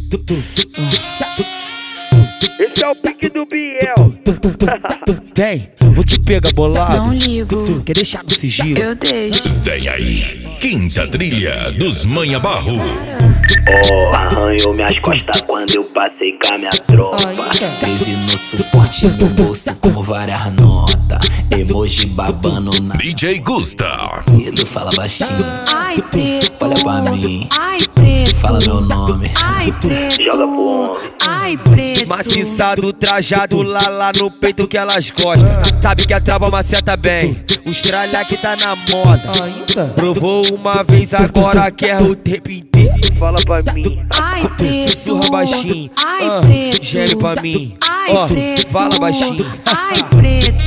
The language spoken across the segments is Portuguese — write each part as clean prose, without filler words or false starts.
Esse é o pique do Biel. Vem, vou te pegar bolado. Não ligo. Quer deixar no sigilo? Eu deixo. Vem aí, quinta trilha dos Manha Barro. Oh, arranhou minhas costas quando eu passei com a minha tropa. 13 no suporte, no bolso com várias notas. Emoji babando na DJ Gusta. cedo, fala baixinho. Ai, preto. Olha pra mim, Ai, preto. fala meu nome. Ai, preto. Joga pro homem. Ai, preto. Maciçado, trajado lá no peito que elas gostam. Sabe que a trava maceta bem. Os tralha que tá na moda. Provou uma vez, agora quer o tempo inteiro. Fala pra mim. Ai, preto. Sussurra baixinho. Ai, preto. Geme pra mim. Ai, Ó, preto. fala baixinho. Ai, preto.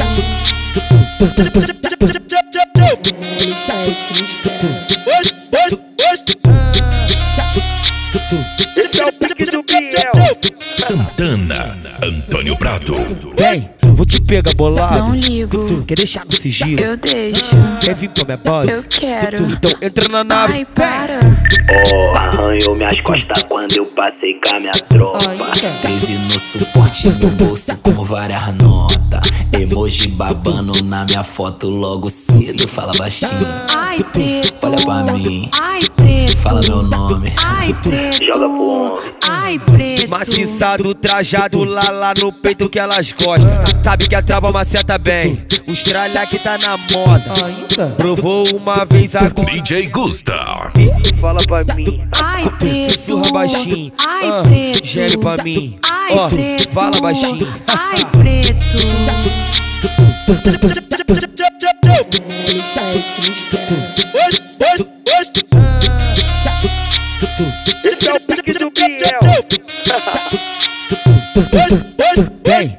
Esse é o pique do Biel. Santana, Antônio Prado. Vem, vou te pegar bolado. Não ligo. Quer deixar no sigilo? Eu deixo. Quer vir pra minha base? Eu quero. Então entra na nave. Ai, para. Oh, arranhou minhas costas quando eu passei com a minha tropa. 13 no suporte, no bolso com várias notas. Emoji babando na minha foto logo cedo, fala baixinho. Ai, preto. Olha pra mim, Ai, preto. fala meu nome. Ai, preto. Joga pro homem. Ai, preto. Maciçado, trajado lá no peito que elas gostam. Sabe que a trava maceta bem. Os tralha que tá na moda. Provou uma vez, agora DJ Gusta. Fala pra mim. Ai, preto. sussurra baixinho. Ai, preto. Geme pra mim. Ai, Ó, preto. fala baixinho. Ai, preto. Esse é o pique do Biel. Vem,